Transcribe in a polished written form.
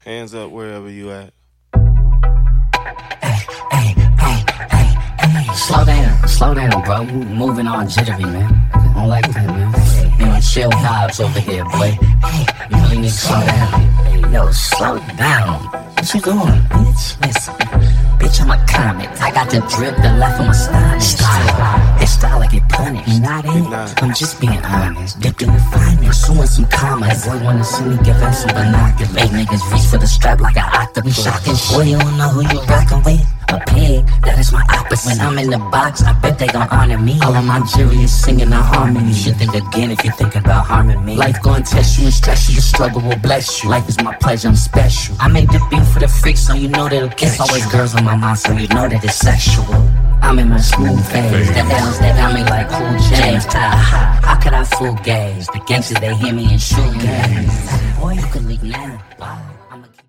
Hands up wherever you at. Slow down, bro. You moving all jittery, man. I don't like that, man. You know, chill vibes over here, boy. You really need to slow down. Hey, yo, slow down. What you doing, bitch? Listen, bitch, I'm a comic. I got the drip, the left of my style. It's style like it punished. Not it. I'm just being honest. Dipped in the finest, pursuing some commas. Boy, wanna see me give out some binoculars. Late niggas reach for the strap like an octopus. Shocking boy, you don't know who you rockin' with. A pig, that is my opposite. When I'm in the box, I bet they gon' honor me. All of my jury is singing a harmony. You should think again if you're thinking about harming me. Life gon' test you and stress you, the struggle will bless you. Life is my pleasure, I'm special. I made the beat for the freaks, so you know that it'll catch. Always girls on my mind, so you know that it's sexual. I'm in my smooth phase, that bounce that got me like Cool James. How could I fool gays? The gangsters, they hear me and shoot gays. Boy, you can leave now.